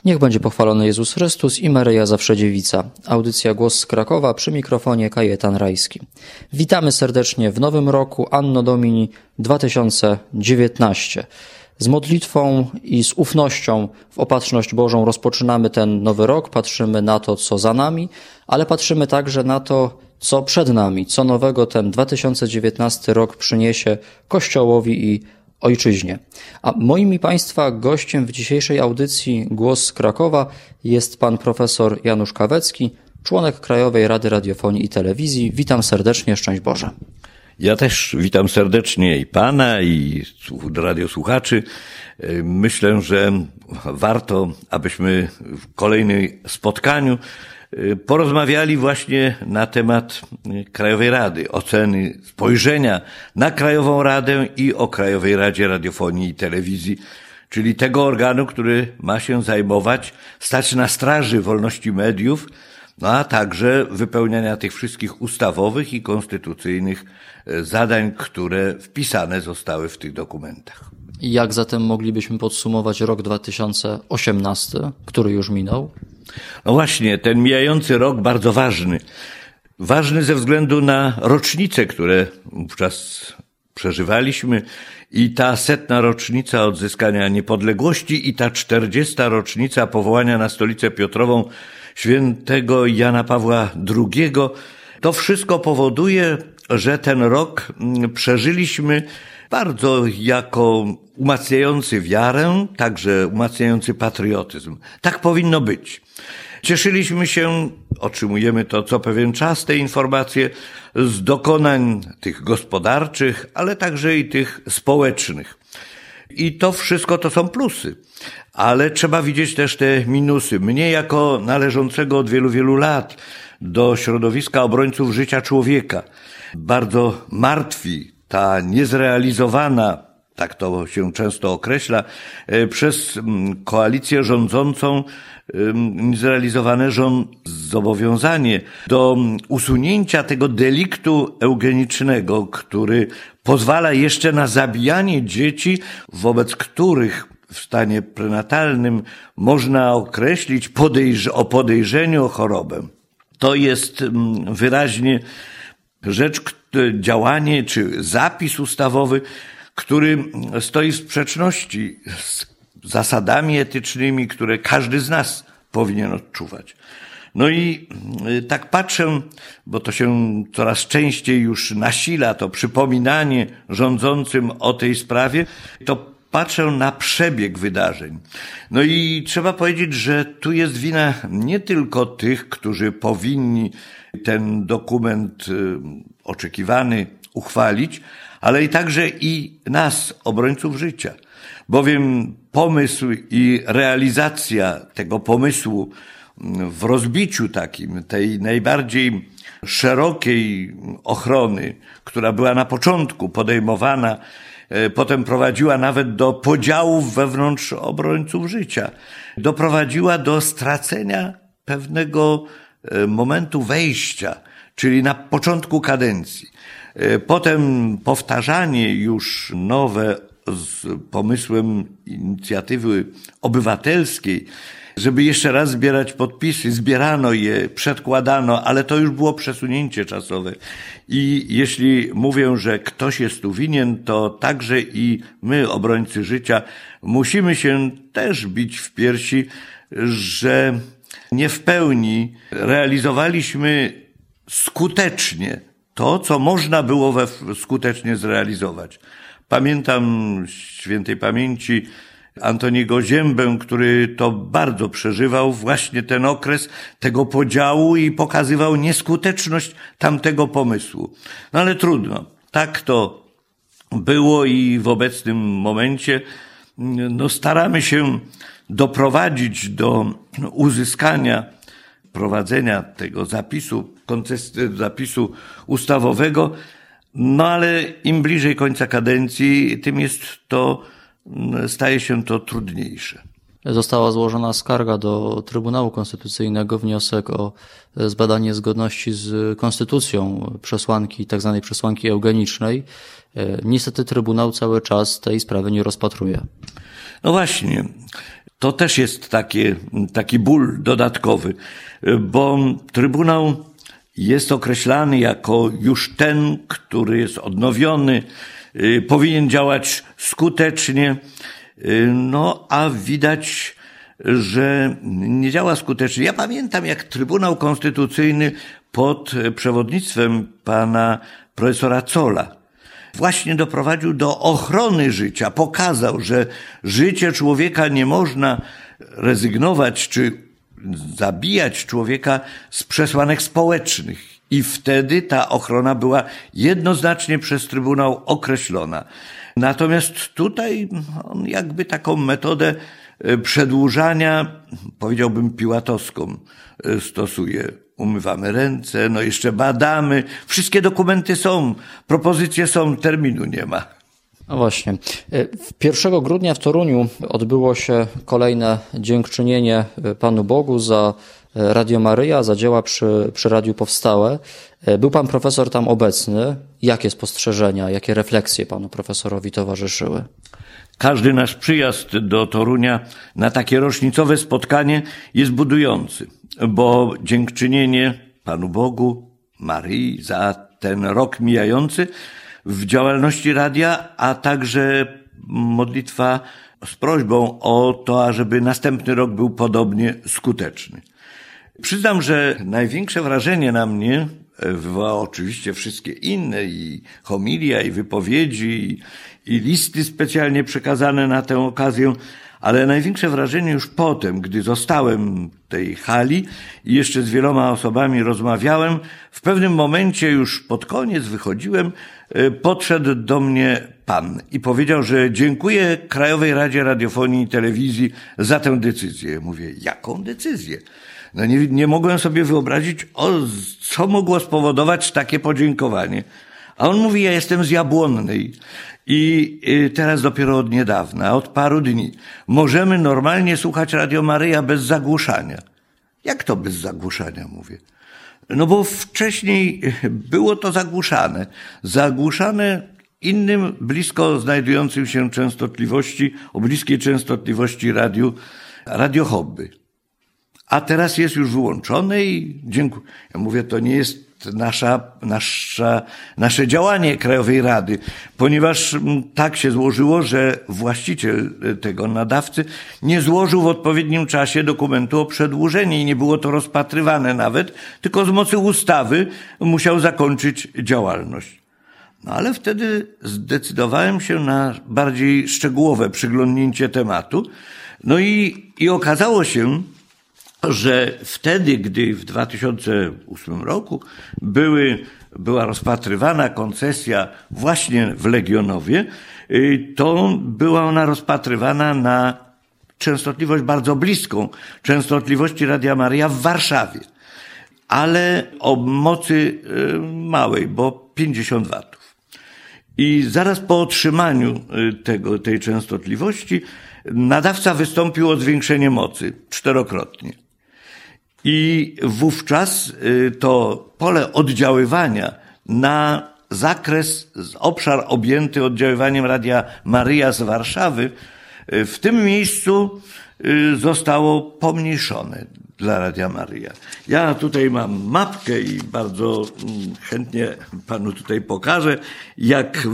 Niech będzie pochwalony Jezus Chrystus i Maryja zawsze dziewica. Audycja Głos z Krakowa, przy mikrofonie Kajetan Rajski. Witamy serdecznie w nowym roku Anno Domini 2019. Z modlitwą i z ufnością w opatrzność Bożą rozpoczynamy ten nowy rok, patrzymy na to, co za nami, ale patrzymy także na to, co przed nami, co nowego ten 2019 rok przyniesie Kościołowi i Ojczyźnie. A moim i Państwa gościem w dzisiejszej audycji Głos z Krakowa jest pan profesor Janusz Kawecki, członek Krajowej Rady Radiofonii i Telewizji. Witam serdecznie, szczęść Boże. Ja też witam serdecznie i pana, i radiosłuchaczy. Myślę, że warto, abyśmy w kolejnym spotkaniu porozmawiali właśnie na temat Krajowej Rady, oceny, spojrzenia na Krajową Radę i o Krajowej Radzie Radiofonii i Telewizji, czyli tego organu, który ma się zajmować, stać na straży wolności mediów, a także wypełniania tych wszystkich ustawowych i konstytucyjnych zadań, które wpisane zostały w tych dokumentach. Jak zatem moglibyśmy podsumować rok 2018, który już minął? No właśnie, ten mijający rok bardzo ważny. Ważny ze względu na rocznice, które wówczas przeżywaliśmy i ta 100. rocznica odzyskania niepodległości i ta 40. rocznica powołania na Stolicę Piotrową świętego Jana Pawła II. To wszystko powoduje, że ten rok przeżyliśmy bardzo jako umacniający wiarę, także umacniający patriotyzm. Tak powinno być. Cieszyliśmy się, otrzymujemy to co pewien czas, te informacje z dokonań tych gospodarczych, ale także i tych społecznych. I to wszystko to są plusy. Ale trzeba widzieć też te minusy. Mnie jako należącego od wielu, wielu lat do środowiska obrońców życia człowieka bardzo martwi ta niezrealizowana, tak to się często określa, przez koalicję rządzącą niezrealizowane zobowiązanie do usunięcia tego deliktu eugenicznego, który pozwala jeszcze na zabijanie dzieci, wobec których w stanie prenatalnym można określić o podejrzeniu o chorobę. To jest wyraźnie rzecz, działanie czy zapis ustawowy, który stoi w sprzeczności z zasadami etycznymi, które każdy z nas powinien odczuwać. No i tak patrzę, bo to się coraz częściej już nasila, to przypominanie rządzącym o tej sprawie, to patrzę na przebieg wydarzeń. No i trzeba powiedzieć, że tu jest wina nie tylko tych, którzy powinni ten dokument oczekiwany uchwalić, ale i także i nas, obrońców życia. Bowiem pomysł i realizacja tego pomysłu w rozbiciu takim, tej najbardziej szerokiej ochrony, która była na początku podejmowana, potem prowadziła nawet do podziałów wewnątrz obrońców życia, doprowadziła do stracenia pewnego momentu wejścia, czyli na początku kadencji. Potem powtarzanie już nowe z pomysłem inicjatywy obywatelskiej, żeby jeszcze raz zbierać podpisy. Zbierano je, przedkładano, ale to już było przesunięcie czasowe. I jeśli mówię, że ktoś jest tu winien, to także i my, obrońcy życia, musimy się też bić w piersi, że nie w pełni realizowaliśmy skutecznie to, co można było skutecznie zrealizować. Pamiętam świętej pamięci Antoniego Ziębę, który to bardzo przeżywał właśnie ten okres tego podziału i pokazywał nieskuteczność tamtego pomysłu. No ale trudno. Tak to było i w obecnym momencie staramy się doprowadzić do uzyskania, prowadzenia tego zapisu ustawowego, no ale im bliżej końca kadencji, tym staje się to trudniejsze. Została złożona skarga do Trybunału Konstytucyjnego, wniosek o zbadanie zgodności z konstytucją przesłanki, tak zwanej przesłanki eugenicznej. Niestety Trybunał cały czas tej sprawy nie rozpatruje. No właśnie, to też jest taki ból dodatkowy, bo Trybunał jest określany jako już ten, który jest odnowiony, powinien działać skutecznie, no a widać, że nie działa skutecznie. Ja pamiętam, jak Trybunał Konstytucyjny pod przewodnictwem pana profesora Zolla właśnie doprowadził do ochrony życia, pokazał, że życie człowieka nie można rezygnować czy zabijać człowieka z przesłanek społecznych. I wtedy ta ochrona była jednoznacznie przez Trybunał określona. Natomiast tutaj on jakby taką metodę przedłużania, powiedziałbym piłatowską, stosuje. Umywamy ręce, no jeszcze badamy, wszystkie dokumenty są, propozycje są, terminu nie ma. No właśnie. 1 grudnia w Toruniu odbyło się kolejne dziękczynienie Panu Bogu za Radio Maryja, za dzieła przy Radiu Powstałe. Był pan profesor tam obecny. Jakie spostrzeżenia, jakie refleksje panu profesorowi towarzyszyły? Każdy nasz przyjazd do Torunia na takie rocznicowe spotkanie jest budujący, bo dziękczynienie Panu Bogu, Maryi za ten rok mijający w działalności radia, a także modlitwa z prośbą o to, ażeby następny rok był podobnie skuteczny. Przyznam, że największe wrażenie na mnie wywołało oczywiście wszystkie inne, i homilia, i wypowiedzi, i listy specjalnie przekazane na tę okazję, ale największe wrażenie już potem, gdy zostałem w tej hali i jeszcze z wieloma osobami rozmawiałem, w pewnym momencie już pod koniec wychodziłem, podszedł do mnie pan i powiedział, że dziękuję Krajowej Radzie Radiofonii i Telewizji za tę decyzję. Mówię, jaką decyzję? No nie mogłem sobie wyobrazić, co mogło spowodować takie podziękowanie. A on mówi, ja jestem z Jabłonnej i teraz dopiero od niedawna, od paru dni, możemy normalnie słuchać Radio Maryja bez zagłuszania. Jak to bez zagłuszania, mówię? No bo wcześniej było to zagłuszane. Zagłuszane innym blisko znajdującym się częstotliwości, o bliskiej częstotliwości Radio Hobby. A teraz jest już wyłączone i dziękuję. Ja mówię, to nie jest nasze działanie Krajowej Rady, ponieważ tak się złożyło, że właściciel tego nadawcy nie złożył w odpowiednim czasie dokumentu o przedłużenie i nie było to rozpatrywane nawet, tylko z mocy ustawy musiał zakończyć działalność. No ale wtedy zdecydowałem się na bardziej szczegółowe przyglądnięcie tematu. No i okazało się, że wtedy, gdy w 2008 roku była rozpatrywana koncesja właśnie w Legionowie, to była ona rozpatrywana na częstotliwość bardzo bliską częstotliwości Radia Maryja w Warszawie, ale o mocy małej, bo 50 watów. I zaraz po otrzymaniu tej częstotliwości nadawca wystąpił o zwiększenie mocy 4-krotnie. I wówczas to pole oddziaływania na zakres, obszar objęty oddziaływaniem Radia Maryja z Warszawy w tym miejscu zostało pomniejszone dla Radia Maryja. Ja tutaj mam mapkę i bardzo chętnie panu tutaj pokażę, jak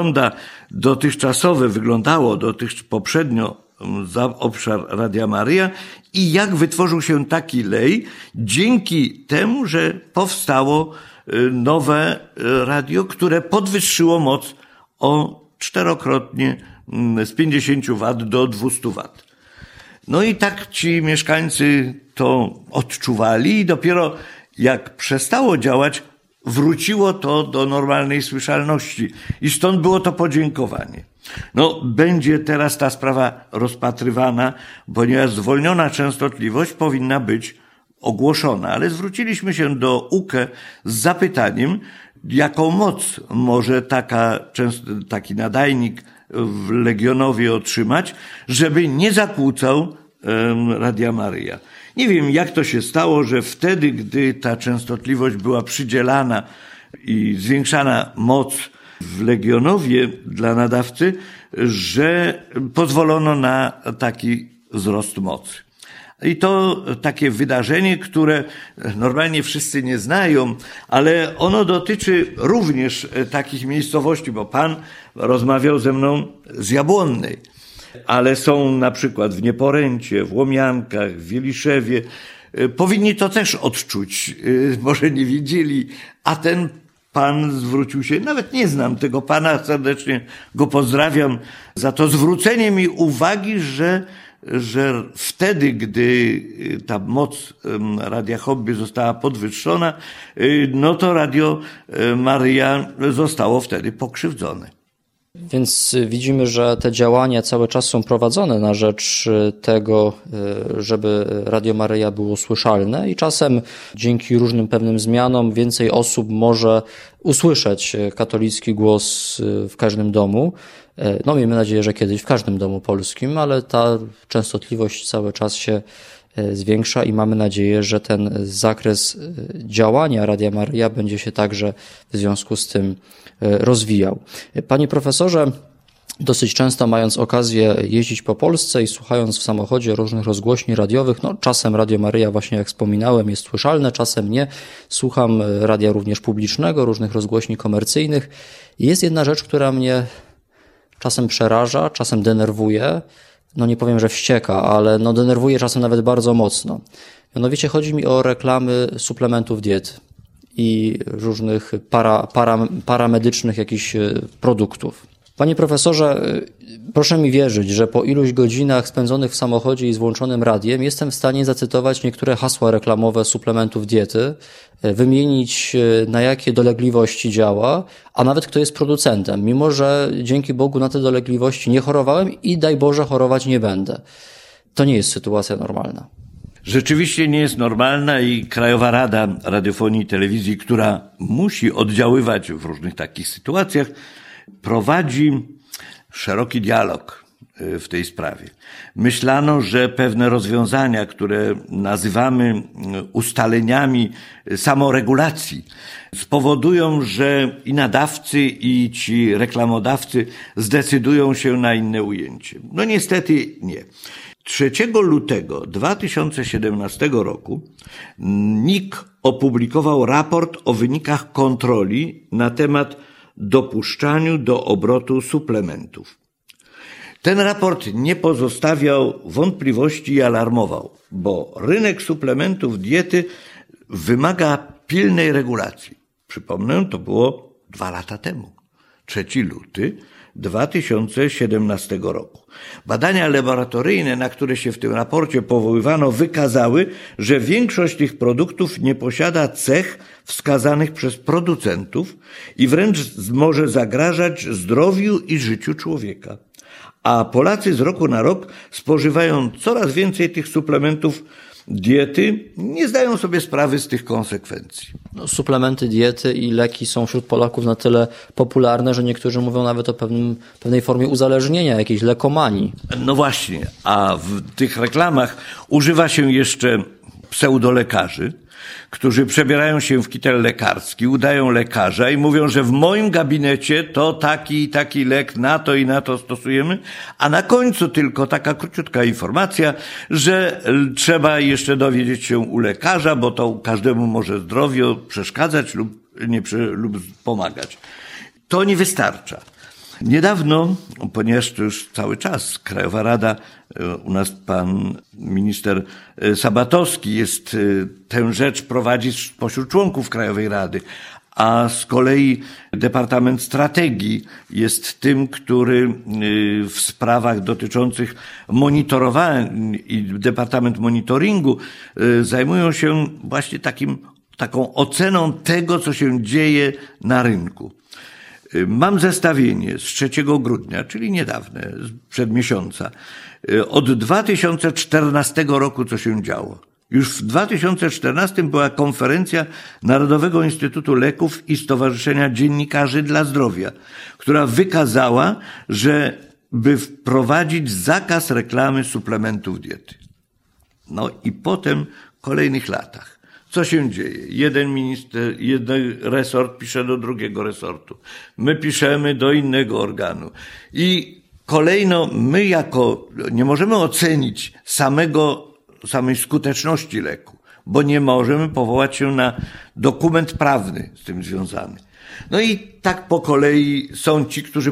wyglądało poprzednio za obszar Radia Maryja i jak wytworzył się taki lej dzięki temu, że powstało nowe radio, które podwyższyło moc o 4-krotnie z 50 W do 200 W. No i tak ci mieszkańcy to odczuwali i dopiero jak przestało działać, wróciło to do normalnej słyszalności i stąd było to podziękowanie. No, będzie teraz ta sprawa rozpatrywana, ponieważ zwolniona częstotliwość powinna być ogłoszona, ale zwróciliśmy się do UKE z zapytaniem, jaką moc może taki nadajnik w Legionowie otrzymać, żeby nie zakłócał Radia Maryja. Nie wiem, jak to się stało, że wtedy, gdy ta częstotliwość była przydzielana i zwiększana moc w Legionowie dla nadawcy, że pozwolono na taki wzrost mocy. I to takie wydarzenie, które normalnie wszyscy nie znają, ale ono dotyczy również takich miejscowości, bo pan rozmawiał ze mną z Jabłonnej, ale są na przykład w Nieporęcie, w Łomiankach, w Wieliszewie. Powinni to też odczuć, może nie widzieli, a ten pan zwrócił się, nawet nie znam tego pana, serdecznie go pozdrawiam za to zwrócenie mi uwagi, że wtedy, gdy ta moc Radia Hobby została podwyższona, no to Radio Maryja zostało wtedy pokrzywdzone. Więc widzimy, że te działania cały czas są prowadzone na rzecz tego, żeby Radio Maryja było słyszalne i czasem dzięki różnym pewnym zmianom więcej osób może usłyszeć katolicki głos w każdym domu. No miejmy nadzieję, że kiedyś w każdym domu polskim, ale ta częstotliwość cały czas się zwiększa i mamy nadzieję, że ten zakres działania Radia Maryja będzie się także w związku z tym rozwijał. Panie profesorze, dosyć często mając okazję jeździć po Polsce i słuchając w samochodzie różnych rozgłośni radiowych, no czasem Radio Maryja, właśnie jak wspominałem, jest słyszalne, czasem nie. Słucham radia również publicznego, różnych rozgłośni komercyjnych. Jest jedna rzecz, która mnie czasem przeraża, czasem denerwuje. No nie powiem, że wścieka, ale no denerwuje czasem nawet bardzo mocno. Mianowicie chodzi mi o reklamy suplementów diety i różnych paramedycznych jakichś produktów. Panie profesorze, proszę mi wierzyć, że po iluś godzinach spędzonych w samochodzie i z włączonym radiem jestem w stanie zacytować niektóre hasła reklamowe suplementów diety, wymienić na jakie dolegliwości działa, a nawet kto jest producentem, mimo że dzięki Bogu na te dolegliwości nie chorowałem i daj Boże chorować nie będę. To nie jest sytuacja normalna. Rzeczywiście nie jest normalna i Krajowa Rada Radiofonii i Telewizji, która musi oddziaływać w różnych takich sytuacjach, prowadzi szeroki dialog w tej sprawie. Myślano, że pewne rozwiązania, które nazywamy ustaleniami samoregulacji, spowodują, że i nadawcy, i ci reklamodawcy zdecydują się na inne ujęcie. No niestety nie. 3 lutego 2017 roku NIK opublikował raport o wynikach kontroli na temat dopuszczaniu do obrotu suplementów. Ten raport nie pozostawiał wątpliwości i alarmował, bo rynek suplementów diety wymaga pilnej regulacji. Przypomnę, to było 2 lata temu, 3 luty 2017 roku. Badania laboratoryjne, na które się w tym raporcie powoływano, wykazały, że większość tych produktów nie posiada cech wskazanych przez producentów i wręcz może zagrażać zdrowiu i życiu człowieka. A Polacy z roku na rok spożywają coraz więcej tych suplementów diety, nie zdają sobie sprawy z tych konsekwencji. No, suplementy diety i leki są wśród Polaków na tyle popularne, że niektórzy mówią nawet o pewnej formie uzależnienia, jakiejś lekomanii. No właśnie, a w tych reklamach używa się jeszcze pseudolekarzy, którzy przebierają się w kitel lekarski, udają lekarza i mówią, że w moim gabinecie to taki i taki lek na to i na to stosujemy, a na końcu tylko taka króciutka informacja, że trzeba jeszcze dowiedzieć się u lekarza, bo to każdemu może zdrowiu przeszkadzać lub pomagać. To nie wystarcza. Niedawno, ponieważ to już cały czas Krajowa Rada, u nas pan minister Sabatowski jest, tę rzecz prowadzi spośród członków Krajowej Rady, a z kolei Departament Strategii jest tym, który w sprawach dotyczących monitorowania i Departament Monitoringu zajmują się właśnie taką oceną tego, co się dzieje na rynku. Mam zestawienie z 3 grudnia, czyli niedawne, przed miesiąca, od 2014 roku, co się działo. Już w 2014 była konferencja Narodowego Instytutu Leków i Stowarzyszenia Dziennikarzy dla Zdrowia, która wykazała, że by wprowadzić zakaz reklamy suplementów diety. No i potem w kolejnych latach. Co się dzieje? Jeden resort pisze do drugiego resortu. My piszemy do innego organu. I Kolejno my nie możemy ocenić samej skuteczności leku, bo nie możemy powołać się na dokument prawny z tym związany. No i tak po kolei są ci, którzy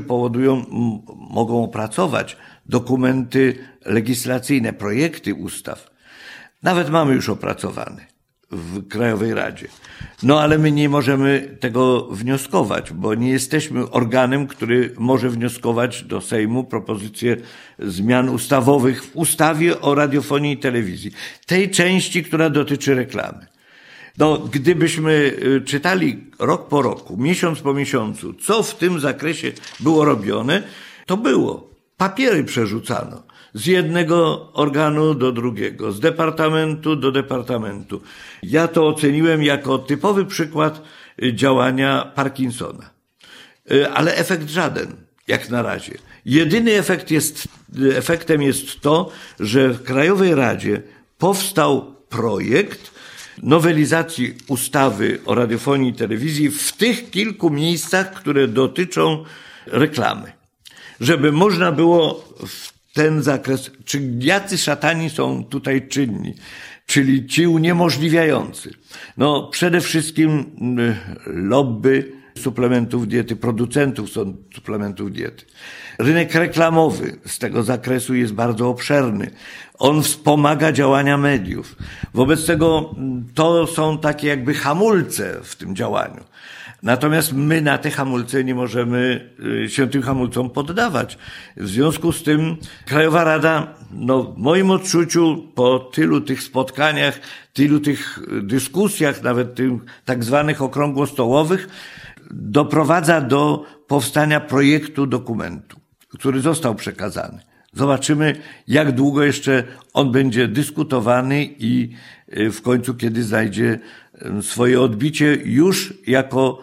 mogą opracować dokumenty legislacyjne, projekty ustaw. Nawet mamy już opracowane w Krajowej Radzie. No ale my nie możemy tego wnioskować, bo nie jesteśmy organem, który może wnioskować do Sejmu propozycje zmian ustawowych w ustawie o radiofonii i telewizji. Tej części, która dotyczy reklamy. No, gdybyśmy czytali rok po roku, miesiąc po miesiącu, co w tym zakresie było robione, to było. Papiery przerzucano z jednego organu do drugiego, z departamentu do departamentu. Ja to oceniłem jako typowy przykład działania Parkinsona. Ale efekt żaden, jak na razie. Jedyny efektem jest to, że w Krajowej Radzie powstał projekt nowelizacji ustawy o radiofonii i telewizji w tych kilku miejscach, które dotyczą reklamy. Żeby można było w ten zakres, czy jacy szatani są tutaj czynni, czyli ci uniemożliwiający. No przede wszystkim lobby suplementów diety, producentów suplementów diety. Rynek reklamowy z tego zakresu jest bardzo obszerny. On wspomaga działania mediów. Wobec tego to są takie jakby hamulce w tym działaniu. Natomiast my na te hamulce nie możemy się tym hamulcom poddawać. W związku z tym Krajowa Rada, w moim odczuciu, po tylu tych spotkaniach, tylu tych dyskusjach, nawet tych tak zwanych okrągłostołowych, doprowadza do powstania projektu dokumentu, który został przekazany. Zobaczymy, jak długo jeszcze on będzie dyskutowany i w końcu kiedy znajdzie swoje odbicie już jako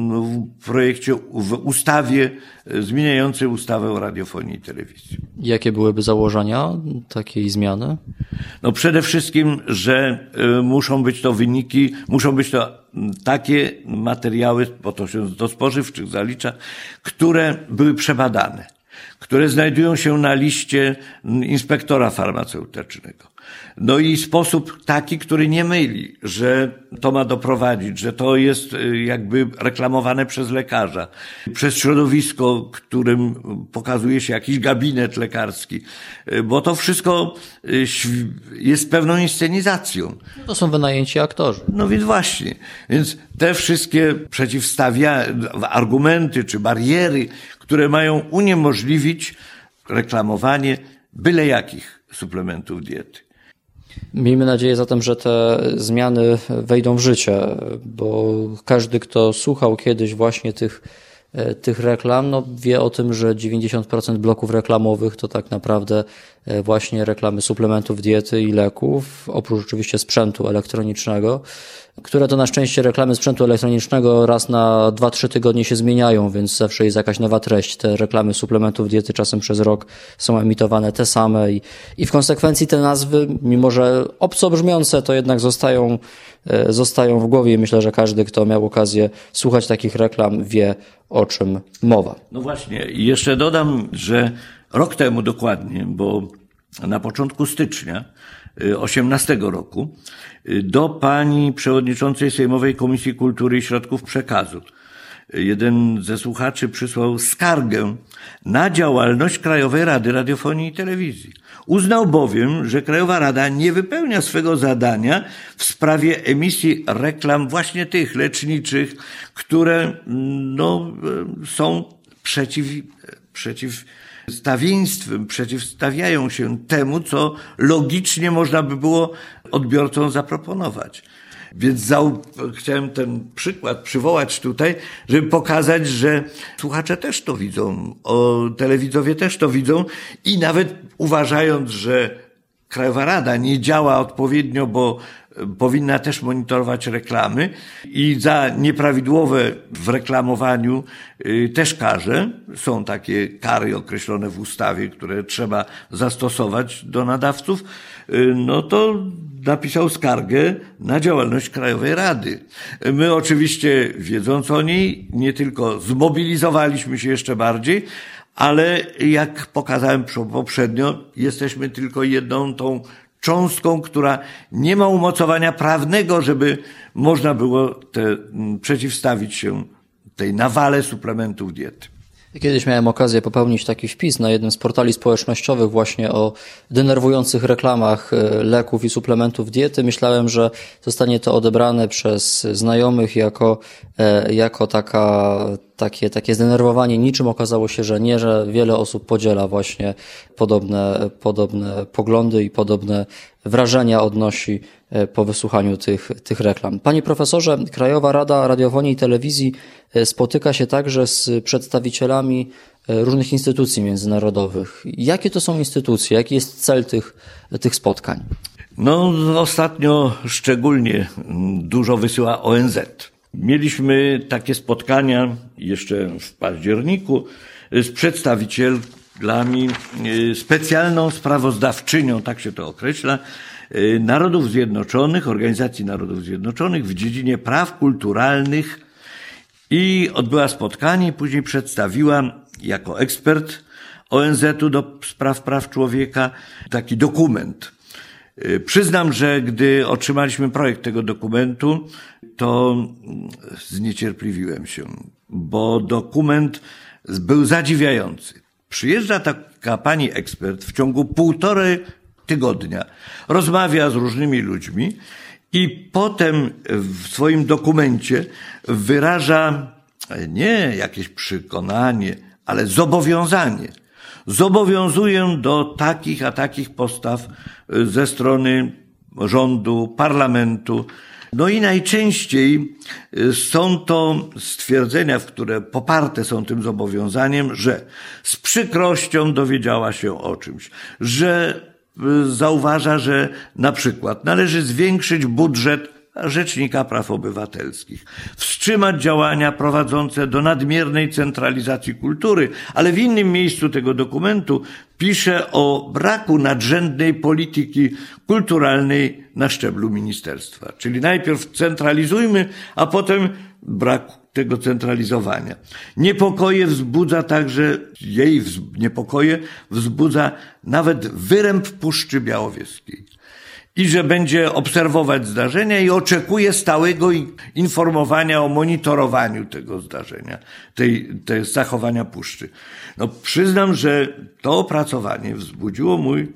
w projekcie, w ustawie zmieniającej ustawę o radiofonii i telewizji. Jakie byłyby założenia takiej zmiany? No przede wszystkim, że muszą być to wyniki, muszą być to takie materiały, bo to się do spożywczych zalicza, które były przebadane, które znajdują się na liście inspektora farmaceutycznego. No i sposób taki, który nie myli, że to ma doprowadzić, że to jest jakby reklamowane przez lekarza, przez środowisko, którym pokazuje się jakiś gabinet lekarski, bo to wszystko jest pewną inscenizacją. To są wynajęci aktorzy. No więc właśnie. Więc te wszystkie argumenty czy bariery, które mają uniemożliwić reklamowanie byle jakich suplementów diety. Miejmy nadzieję zatem, że te zmiany wejdą w życie, bo każdy, kto słuchał kiedyś właśnie tych reklam, wie o tym, że 90% bloków reklamowych to tak naprawdę właśnie reklamy suplementów diety i leków, oprócz oczywiście sprzętu elektronicznego, które to na szczęście reklamy sprzętu elektronicznego raz na 2-3 tygodnie się zmieniają, więc zawsze jest jakaś nowa treść. Te reklamy suplementów diety czasem przez rok są emitowane te same i w konsekwencji te nazwy, mimo że obco brzmiące, to jednak zostają w głowie i myślę, że każdy, kto miał okazję słuchać takich reklam, wie, o czym mowa. No właśnie, i jeszcze dodam, że rok temu dokładnie, bo na początku stycznia 2018 roku do pani przewodniczącej Sejmowej Komisji Kultury i Środków Przekazu jeden ze słuchaczy przysłał skargę na działalność Krajowej Rady Radiofonii i Telewizji. Uznał bowiem, że Krajowa Rada nie wypełnia swego zadania w sprawie emisji reklam właśnie tych leczniczych, które są przeciwstawiają się temu, co logicznie można by było odbiorcom zaproponować. Więc chciałem ten przykład przywołać tutaj, żeby pokazać, że słuchacze też to widzą, telewidzowie też to widzą i nawet uważając, że Krajowa Rada nie działa odpowiednio, bo powinna też monitorować reklamy i za nieprawidłowe w reklamowaniu też karze. Są takie kary określone w ustawie, które trzeba zastosować do nadawców. No to napisał skargę na działalność Krajowej Rady. My oczywiście, wiedząc o niej, nie tylko zmobilizowaliśmy się jeszcze bardziej, ale jak pokazałem poprzednio, jesteśmy tylko jedną tą cząstką, która nie ma umocowania prawnego, żeby można było przeciwstawić się tej nawale suplementów diety. Kiedyś miałem okazję popełnić taki wpis na jednym z portali społecznościowych właśnie o denerwujących reklamach leków i suplementów diety. Myślałem, że zostanie to odebrane przez znajomych jako takie zdenerwowanie niczym. Okazało się, że nie, że wiele osób podziela właśnie podobne poglądy i podobne wrażenia odnosi po wysłuchaniu tych reklam. Panie profesorze, Krajowa Rada Radiofonii i Telewizji spotyka się także z przedstawicielami różnych instytucji międzynarodowych. Jakie to są instytucje? Jaki jest cel tych spotkań? No, ostatnio szczególnie dużo wysyła ONZ. Mieliśmy takie spotkania jeszcze w październiku z przedstawicielami, specjalną sprawozdawczynią, tak się to określa, Narodów Zjednoczonych, Organizacji Narodów Zjednoczonych w dziedzinie praw kulturalnych i odbyła spotkanie, później przedstawiła jako ekspert ONZ-u do spraw praw człowieka taki dokument. Przyznam, że gdy otrzymaliśmy projekt tego dokumentu, to zniecierpliwiłem się, bo dokument był zadziwiający. Przyjeżdża taka pani ekspert w ciągu 1,5 tygodnia, rozmawia z różnymi ludźmi i potem w swoim dokumencie wyraża nie jakieś przekonanie, ale zobowiązanie. Zobowiązuję do takich a takich postaw ze strony rządu, parlamentu. No i najczęściej są to stwierdzenia, które poparte są tym zobowiązaniem, że z przykrością dowiedziała się o czymś, że zauważa, że na przykład należy zwiększyć budżet Rzecznika Praw Obywatelskich, wstrzymać działania prowadzące do nadmiernej centralizacji kultury, ale w innym miejscu tego dokumentu pisze o braku nadrzędnej polityki kulturalnej na szczeblu ministerstwa. Czyli najpierw centralizujmy, a potem brak tego centralizowania. Niepokoje wzbudza także, jej niepokoje wzbudza nawet wyręb Puszczy Białowieskiej. I że będzie obserwować zdarzenia i oczekuje stałego informowania o monitorowaniu tego zdarzenia, tej zachowania puszczy. No przyznam, że to opracowanie wzbudziło mój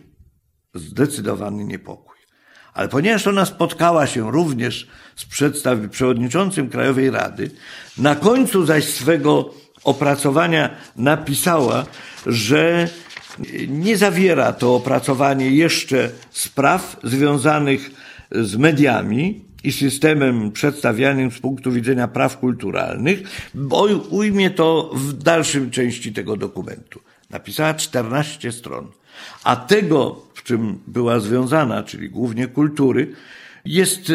zdecydowany niepokój. Ale ponieważ ona spotkała się również z przewodniczącym Krajowej Rady, na końcu zaś swego opracowania napisała, że nie zawiera to opracowanie jeszcze spraw związanych z mediami i systemem przedstawianym z punktu widzenia praw kulturalnych, bo ujmie to w dalszym części tego dokumentu. Napisała 14 stron. A tego, w czym była związana, czyli głównie kultury, jest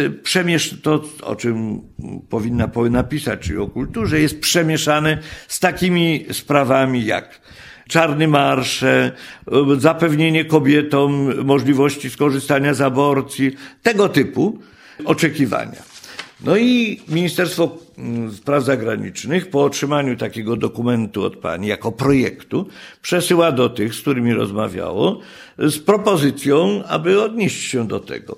to, o czym powinna napisać, czyli o kulturze, jest przemieszane z takimi sprawami jak czarny marsz, zapewnienie kobietom możliwości skorzystania z aborcji, tego typu oczekiwania. No i Ministerstwo Spraw Zagranicznych po otrzymaniu takiego dokumentu od pani jako projektu przesyła do tych, z którymi rozmawiało, z propozycją, aby odnieść się do tego.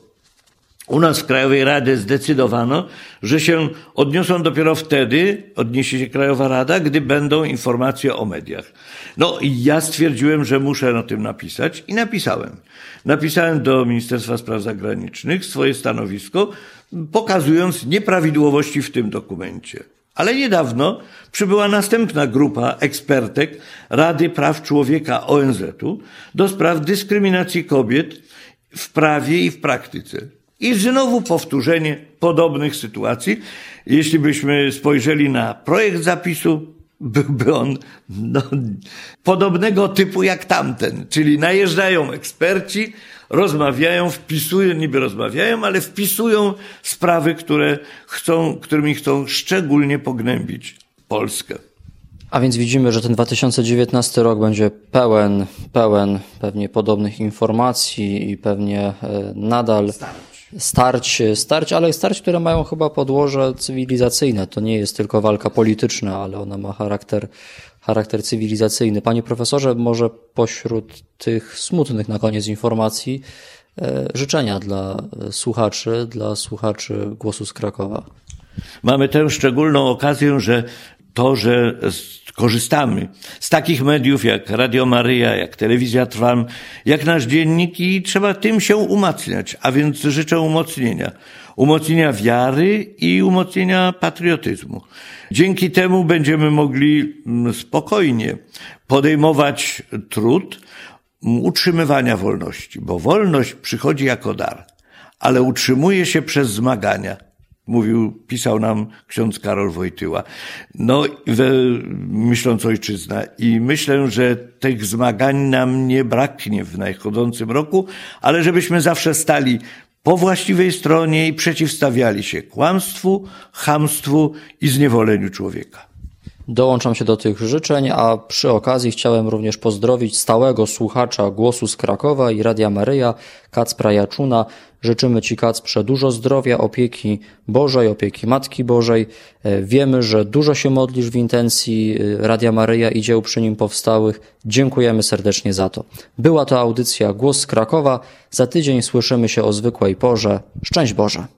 U nas w Krajowej Radzie zdecydowano, że się odniosą dopiero wtedy, odniesie się Krajowa Rada, gdy będą informacje o mediach. No i ja stwierdziłem, że muszę o tym napisać i napisałem. Napisałem do Ministerstwa Spraw Zagranicznych swoje stanowisko, pokazując nieprawidłowości w tym dokumencie. Ale niedawno przybyła następna grupa ekspertek Rady Praw Człowieka ONZ-u do spraw dyskryminacji kobiet w prawie i w praktyce. I znowu powtórzenie podobnych sytuacji. Jeśli byśmy spojrzeli na projekt zapisu, byłby on podobnego typu jak tamten. Czyli najeżdżają eksperci, rozmawiają, ale wpisują sprawy, którymi chcą szczególnie pognębić Polskę. A więc widzimy, że ten 2019 rok będzie pełen pewnie podobnych informacji i pewnie nadal starć, ale starć, które mają chyba podłoże cywilizacyjne. To nie jest tylko walka polityczna, ale ona ma charakter cywilizacyjny. Panie profesorze, może pośród tych smutnych na koniec informacji życzenia dla słuchaczy Głosu z Krakowa. Mamy tę szczególną okazję, że korzystamy z takich mediów jak Radio Maryja, jak Telewizja Trwam, jak nasz dziennik i trzeba tym się umacniać, a więc życzę umocnienia wiary i umocnienia patriotyzmu. Dzięki temu będziemy mogli spokojnie podejmować trud utrzymywania wolności, bo wolność przychodzi jako dar, ale utrzymuje się przez zmagania. Pisał nam ksiądz Karol Wojtyła. Myśląc ojczyzna. I myślę, że tych zmagań nam nie braknie w nadchodzącym roku, ale żebyśmy zawsze stali po właściwej stronie i przeciwstawiali się kłamstwu, chamstwu i zniewoleniu człowieka. Dołączam się do tych życzeń, a przy okazji chciałem również pozdrowić stałego słuchacza Głosu z Krakowa i Radia Maryja, Kacpra Jaczuna. Życzymy Ci, Kacprze, dużo zdrowia, opieki Bożej, opieki Matki Bożej. Wiemy, że dużo się modlisz w intencji Radia Maryja i dzieł przy nim powstałych. Dziękujemy serdecznie za to. Była to audycja Głos z Krakowa. Za tydzień słyszymy się o zwykłej porze. Szczęść Boże!